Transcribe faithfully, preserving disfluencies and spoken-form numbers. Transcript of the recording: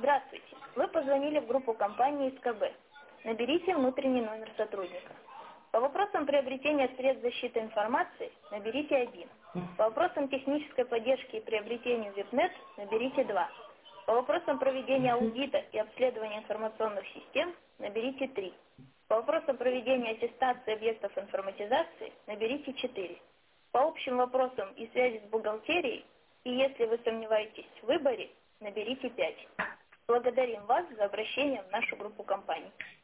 Здравствуйте. Вы позвонили в группу компании СКБ. Наберите внутренний номер сотрудника. По вопросам приобретения средств защиты информации наберите один. По вопросам технической поддержки и приобретению веб-нет наберите два. По вопросам проведения аудита и обследования информационных систем наберите три. По вопросам проведения аттестации объектов информатизации наберите четыре. По общим вопросам и связи с бухгалтерией, и если вы сомневаетесь в выборе, наберите пять. Благодарим вас за обращение в нашу группу компаний.